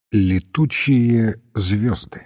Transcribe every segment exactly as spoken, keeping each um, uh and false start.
Летучие звезды.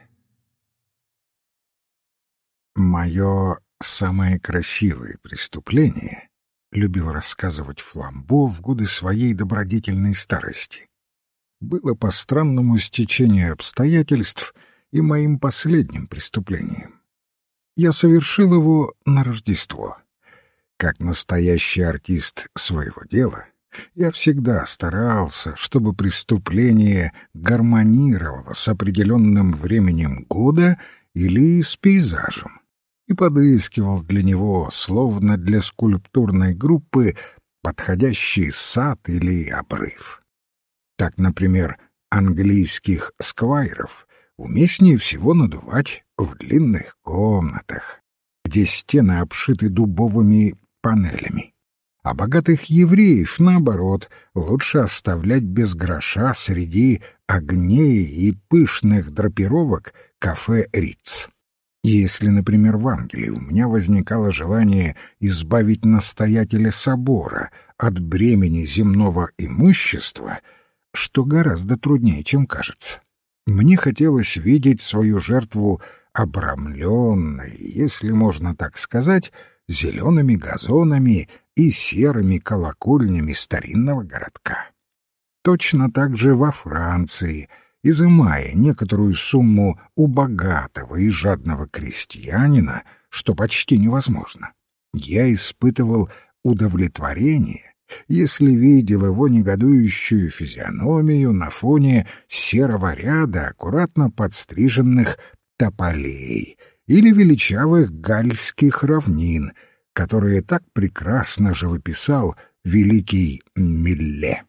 Мое самое красивое преступление, любил рассказывать Фламбо в годы своей добродетельной старости, было по странному стечению обстоятельств и моим последним преступлением. Я совершил его на Рождество. Как настоящий артист своего дела, я всегда старался, чтобы преступление гармонировало с определенным временем года или с пейзажем, и подыскивал для него, словно для скульптурной группы, подходящий сад или обрыв. Так, например, английских сквайров уместнее всего надувать в длинных комнатах, где стены обшиты дубовыми панелями. А богатых евреев, наоборот, лучше оставлять без гроша среди огней и пышных драпировок кафе «Риц». Если, например, в Англии у меня возникало желание избавить настоятеля собора от бремени земного имущества, что гораздо труднее, чем кажется, мне хотелось видеть свою жертву обрамленной, если можно так сказать, зелеными газонами и серыми колокольнями старинного городка. Точно так же во Франции, изымая некоторую сумму у богатого и жадного крестьянина, что почти невозможно, я испытывал удовлетворение, если видел его негодующую физиономию на фоне серого ряда аккуратно подстриженных тополей или величавых гальских равнин, которые так прекрасно живописал великий Милле.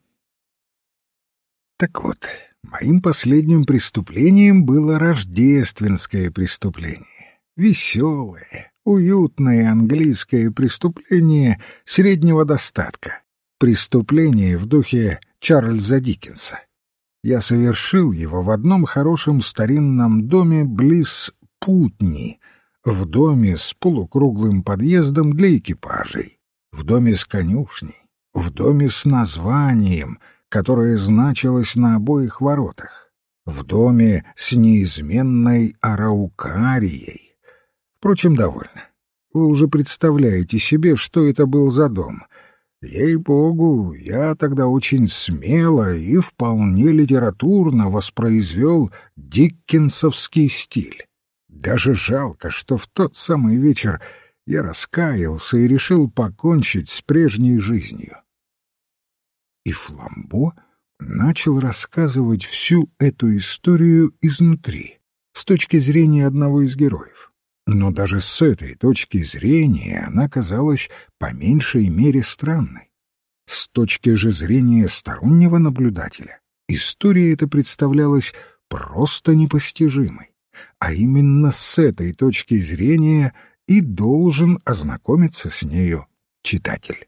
Так вот, моим последним преступлением было рождественское преступление. Веселое, уютное английское преступление среднего достатка. Преступление в духе Чарльза Диккенса. Я совершил его в одном хорошем старинном доме близ Путни, в доме с полукруглым подъездом для экипажей, в доме с конюшней, в доме с названием, которое значилось на обоих воротах, в доме с неизменной араукарией. Впрочем, довольно. Вы уже представляете себе, что это был за дом. Ей-богу, я тогда очень смело и вполне литературно воспроизвел диккенсовский стиль. Даже жалко, что в тот самый вечер я раскаялся и решил покончить с прежней жизнью. И Фламбо начал рассказывать всю эту историю изнутри, с точки зрения одного из героев. Но даже с этой точки зрения она казалась по меньшей мере странной. С точки же зрения стороннего наблюдателя история эта представлялась просто непостижимой. А именно с этой точки зрения и должен ознакомиться с нею читатель.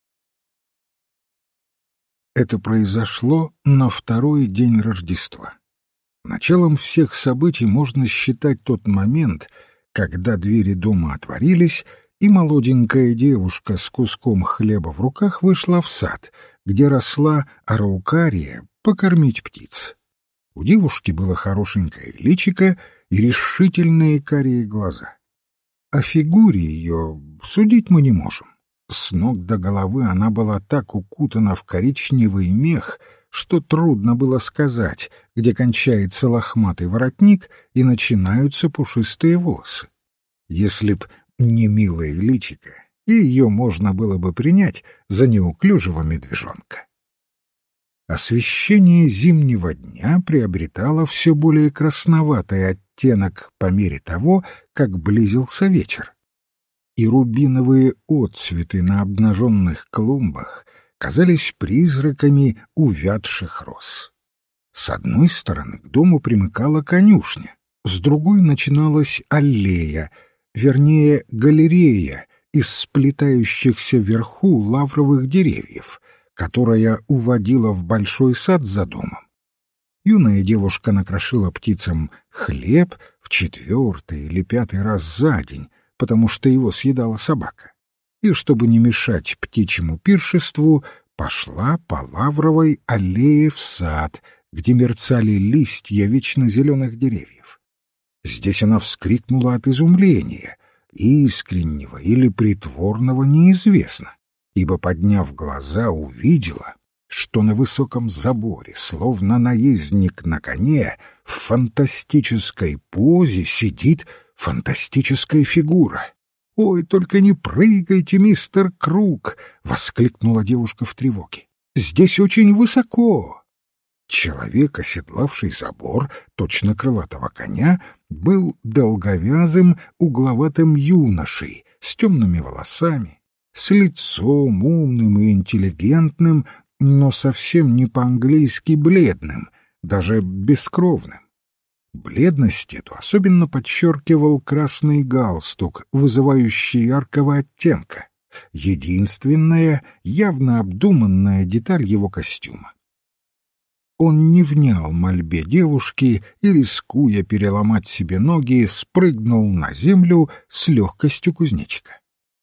Это произошло на второй день Рождества. Началом всех событий можно считать тот момент, когда двери дома отворились, и молоденькая девушка с куском хлеба в руках вышла в сад, где росла араукария, покормить птиц. У девушки было хорошенькое личико и решительные карие глаза. О фигуре ее судить мы не можем. С ног до головы она была так укутана в коричневый мех, что трудно было сказать, где кончается лохматый воротник и начинаются пушистые волосы. Если б не милое личико, и ее можно было бы принять за неуклюжего медвежонка. Освещение зимнего дня приобретало все более красноватый оттенок по мере того, как близился вечер. И рубиновые отцветы на обнаженных клумбах казались призраками увядших роз. С одной стороны к дому примыкала конюшня, с другой начиналась аллея, вернее, галерея из сплетающихся вверху лавровых деревьев, которая уводила в большой сад за домом. Юная девушка накрошила птицам хлеб в четвертый или пятый раз за день, потому что его съедала собака, и, чтобы не мешать птичьему пиршеству, пошла по лавровой аллее в сад, где мерцали листья вечно зеленых деревьев. Здесь она вскрикнула от изумления, искреннего или притворного неизвестно, ибо, подняв глаза, увидела, что на высоком заборе, словно наездник на коне, в фантастической позе сидит фантастическая фигура. «Ой, только не прыгайте, мистер Круг!» — воскликнула девушка в тревоге. «Здесь очень высоко!» Человек, оседлавший забор, точно крылатого коня, был долговязым, угловатым юношей с темными волосами, с лицом умным и интеллигентным, но совсем не по-английски бледным, даже бескровным. Бледность эту особенно подчеркивал красный галстук, вызывающий яркого оттенка, единственная, явно обдуманная деталь его костюма. Он не внял мольбе девушки и, рискуя переломать себе ноги, спрыгнул на землю с легкостью кузнечика.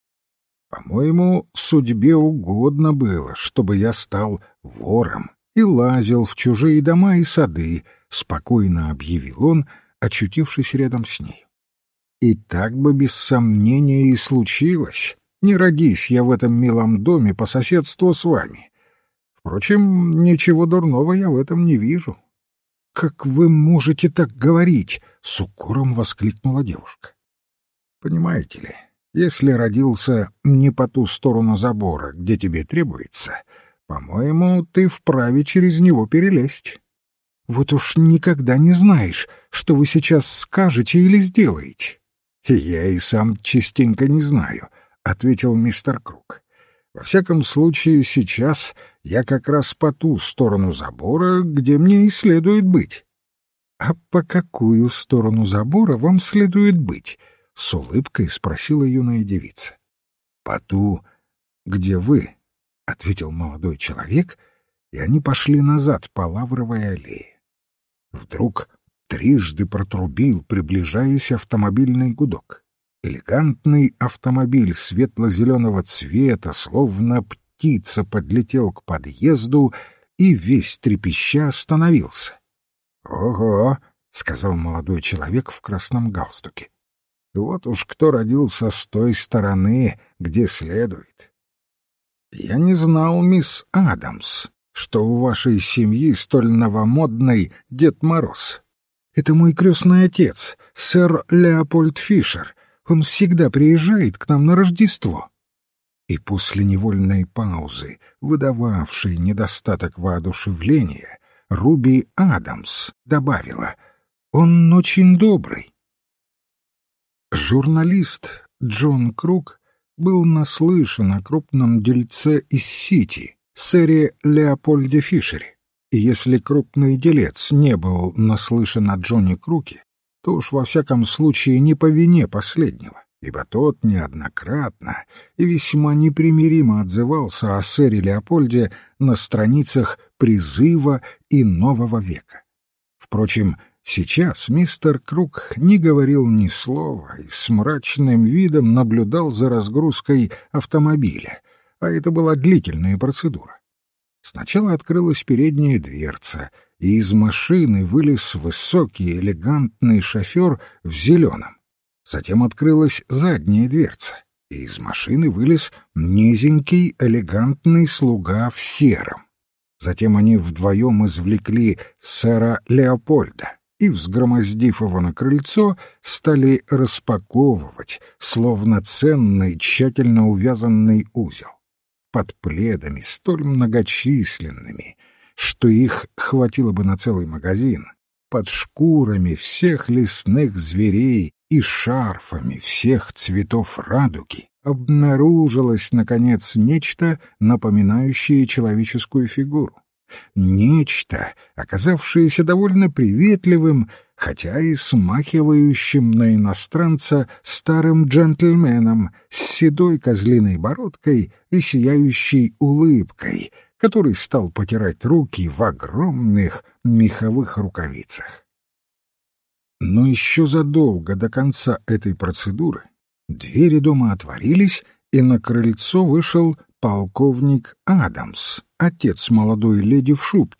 «По-моему, судьбе угодно было, чтобы я стал вором и лазил в чужие дома и сады», — спокойно объявил он, очутившись рядом с ней. «И так бы без сомнения и случилось, не родись я в этом милом доме по соседству с вами. Впрочем, ничего дурного я в этом не вижу». «Как вы можете так говорить?» — с укором воскликнула девушка. «Понимаете ли, если родился не по ту сторону забора, где тебе требуется, по-моему, ты вправе через него перелезть. Вот уж никогда не знаешь, что вы сейчас скажете или сделаете». «Я и сам частенько не знаю», — ответил мистер Круг. «Во всяком случае, сейчас я как раз по ту сторону забора, где мне и следует быть». «А по какую сторону забора вам следует быть?» — с улыбкой спросила юная девица. «По ту, где вы», — ответил молодой человек, и они пошли назад по Лавровой аллее. Вдруг трижды протрубил, приближаясь, автомобильный гудок. Элегантный автомобиль светло-зеленого цвета, словно птица, подлетел к подъезду и весь трепеща остановился. «Ого!» — сказал молодой человек в красном галстуке. «Вот уж кто родился с той стороны, где следует. Я не знал, мисс Адамс, что у вашей семьи столь новомодный Дед Мороз. Это мой крестный отец, сэр Леопольд Фишер. Он всегда приезжает к нам на Рождество». И после невольной паузы, выдававшей недостаток воодушевления, Руби Адамс добавила: «Он очень добрый». Журналист Джон Круг был наслышан о крупном дельце из Сити, сэре Леопольде Фишере, и если крупный делец не был наслышан о Джонни Круге, то уж во всяком случае не по вине последнего, ибо тот неоднократно и весьма непримиримо отзывался о сэре Леопольде на страницах «Призыва» и «Нового века». Впрочем, сейчас мистер Круг не говорил ни слова и с мрачным видом наблюдал за разгрузкой автомобиля, а это была длительная процедура. Сначала открылась передняя дверца, и из машины вылез высокий элегантный шофер в зеленом. Затем открылась задняя дверца, и из машины вылез низенький элегантный слуга в сером. Затем они вдвоем извлекли сэра Леопольда и, взгромоздив его на крыльцо, стали распаковывать, словно ценный, тщательно увязанный узел. Под пледами, столь многочисленными, что их хватило бы на целый магазин, под шкурами всех лесных зверей и шарфами всех цветов радуги, обнаружилось, наконец, нечто, напоминающее человеческую фигуру. Нечто, оказавшееся довольно приветливым, хотя и смахивающим на иностранца старым джентльменом с седой козлиной бородкой и сияющей улыбкой, который стал потирать руки в огромных меховых рукавицах. Но еще задолго до конца этой процедуры двери дома отворились, и на крыльцо вышел полковник Адамс, отец молодой леди в шубке,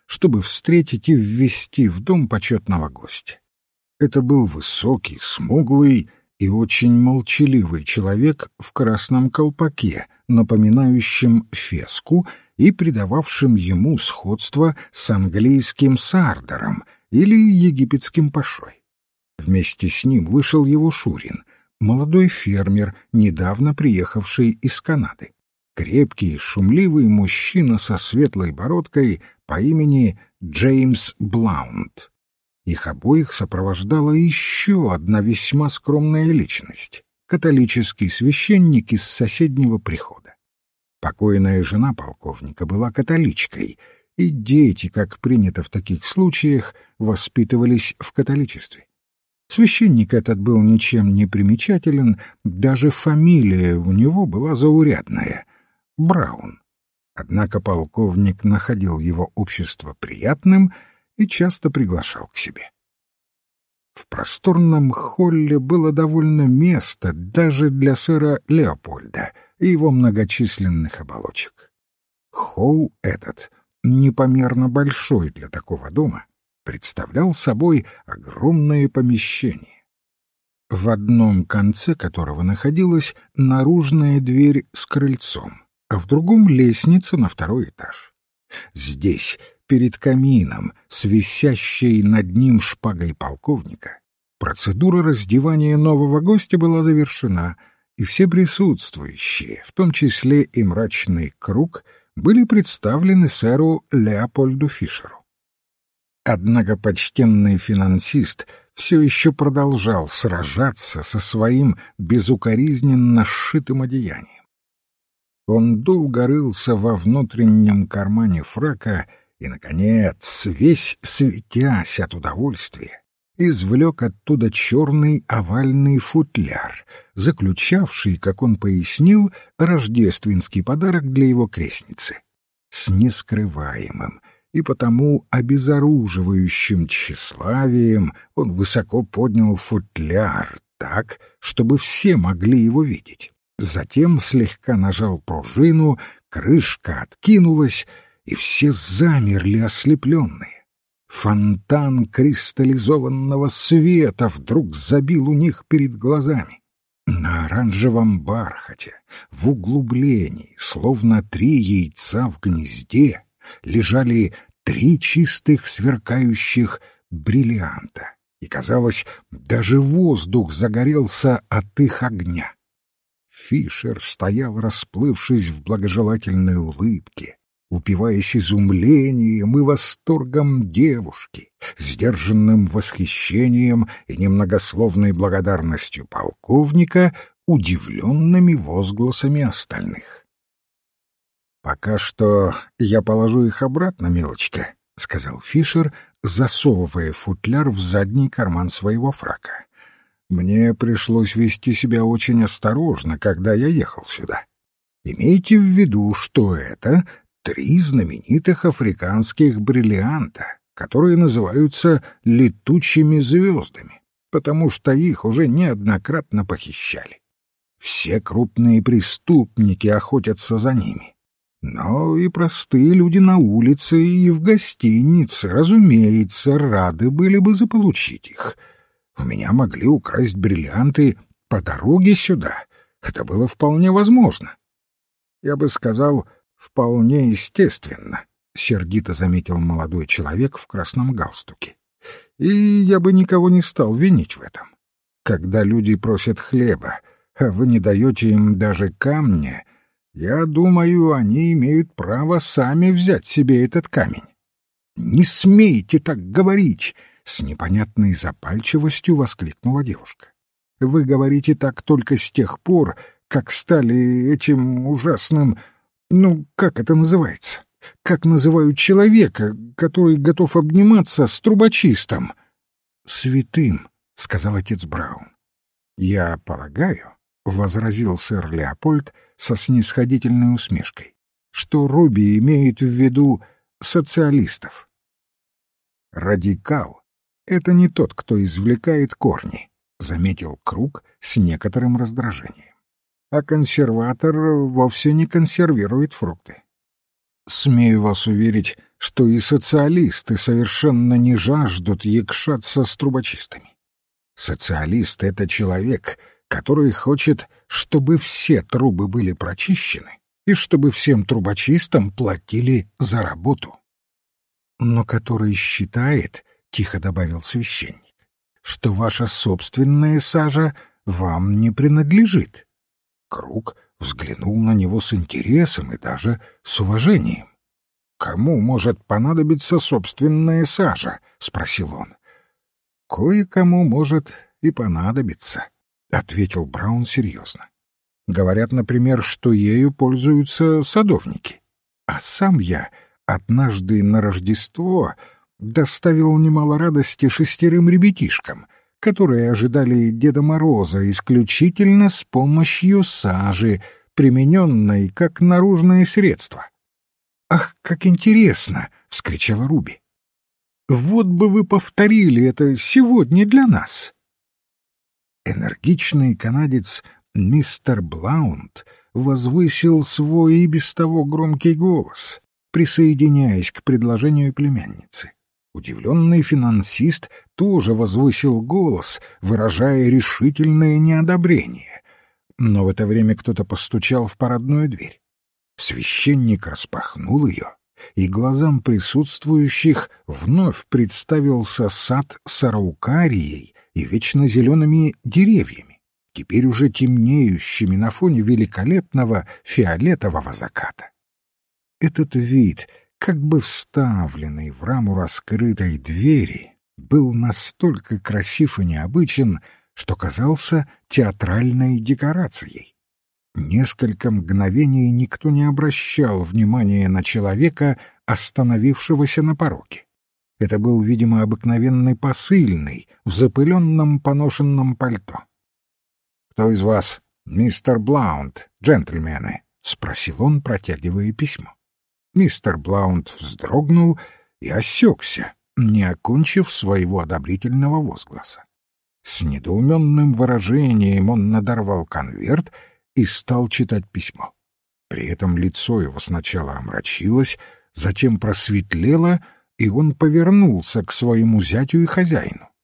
чтобы встретить и ввести в дом почетного гостя. Это был высокий, смуглый и очень молчаливый человек в красном колпаке, напоминающем феску и придававшим ему сходство с английским сардером или египетским пашой. Вместе с ним вышел его шурин, молодой фермер, недавно приехавший из Канады. Крепкий, шумливый мужчина со светлой бородкой по имени Джеймс Блаунд. Их обоих сопровождала еще одна весьма скромная личность — католический священник из соседнего прихода. Покойная жена полковника была католичкой, и дети, как принято в таких случаях, воспитывались в католичестве. Священник этот был ничем не примечателен, даже фамилия у него была заурядная — Браун. Однако полковник находил его общество приятным и часто приглашал к себе. В просторном холле было довольно места даже для сэра Леопольда и его многочисленных оболочек. Холл этот, непомерно большой для такого дома, представлял собой огромное помещение, в одном конце которого находилась наружная дверь с крыльцом, а в другом — лестница на второй этаж. Здесь, перед камином, с висящей над ним шпагой полковника, процедура раздевания нового гостя была завершена, и все присутствующие, в том числе и мрачный круг, были представлены сэру Леопольду Фишеру. Однако почтенный финансист все еще продолжал сражаться со своим безукоризненно сшитым одеянием. Он долго рылся во внутреннем кармане фрака и, наконец, весь светясь от удовольствия, извлек оттуда черный овальный футляр, заключавший, как он пояснил, рождественский подарок для его крестницы. С нескрываемым и потому обезоруживающим тщеславием он высоко поднял футляр так, чтобы все могли его видеть. Затем слегка нажал пружину, крышка откинулась, и все замерли ослепленные. Фонтан кристаллизованного света вдруг забил у них перед глазами. На оранжевом бархате, в углублении, словно три яйца в гнезде, лежали три чистых сверкающих бриллианта, и, казалось, даже воздух загорелся от их огня. Фишер стоял, расплывшись в благожелательной улыбке, упиваясь изумлением и восторгом девушки, сдержанным восхищением и немногословной благодарностью полковника, удивленными возгласами остальных. «Пока что я положу их обратно, милочка», — сказал Фишер, засовывая футляр в задний карман своего фрака. «Мне пришлось вести себя очень осторожно, когда я ехал сюда. Имейте в виду, что это три знаменитых африканских бриллианта, которые называются летучими звездами, потому что их уже неоднократно похищали. Все крупные преступники охотятся за ними. Но и простые люди на улице и в гостинице, разумеется, рады были бы заполучить их. У меня могли украсть бриллианты по дороге сюда. Это было вполне возможно. Я бы сказал, вполне естественно, — сердито заметил молодой человек в красном галстуке. И я бы никого не стал винить в этом. Когда люди просят хлеба, а вы не даете им даже камня, я думаю, они имеют право сами взять себе этот камень. «Не смейте так говорить!» — с непонятной запальчивостью воскликнула девушка. «Вы говорите так только с тех пор, как стали этим ужасным... Ну, как это называется? Как называют человека, который готов обниматься с трубочистом?» «Святым», — сказал отец Браун. «Я полагаю», — возразил сэр Леопольд со снисходительной усмешкой, «что Руби имеет в виду социалистов». «Радикал — это не тот, кто извлекает корни», — заметил Круг с некоторым раздражением. «А консерватор вовсе не консервирует фрукты. Смею вас уверить, что и социалисты совершенно не жаждут якшаться с трубочистами. Социалист — это человек, который хочет, чтобы все трубы были прочищены и чтобы всем трубочистам платили за работу. Но который считает, — тихо добавил священник, — что ваша собственная сажа вам не принадлежит. Круг взглянул на него с интересом и даже с уважением. «Кому может понадобиться собственная сажа?» — спросил он. «Кое-кому может и понадобиться», — ответил Браун серьезно. «Говорят, например, что ею пользуются садовники. А сам я однажды на Рождество доставил немало радости шестерым ребятишкам, которые ожидали Деда Мороза исключительно с помощью сажи, примененной как наружное средство». «Ах, как интересно!» — вскричала Руби. «Вот бы вы повторили это сегодня для нас!» Энергичный канадец мистер Блаунд возвысил свой и без того громкий голос, присоединяясь к предложению племянницы. Удивленный финансист тоже возвысил голос, выражая решительное неодобрение. Но в это время кто-то постучал в парадную дверь. Священник распахнул ее, и глазам присутствующих вновь представился сад с араукарией и вечно зелеными деревьями, теперь уже темнеющими на фоне великолепного фиолетового заката. Этот вид, как бы вставленный в раму раскрытой двери, был настолько красив и необычен, что казался театральной декорацией. Несколько мгновений никто не обращал внимания на человека, остановившегося на пороге. Это был, видимо, обыкновенный посыльный в запыленном поношенном пальто. «Кто из вас мистер Блаунд, джентльмены?» — спросил он, протягивая письмо. Мистер Блаунд вздрогнул и осекся, не окончив своего одобрительного возгласа. С недоуменным выражением он надорвал конверт и стал читать письмо. При этом лицо его сначала омрачилось, затем просветлело, и он повернулся к своему зятю и хозяину.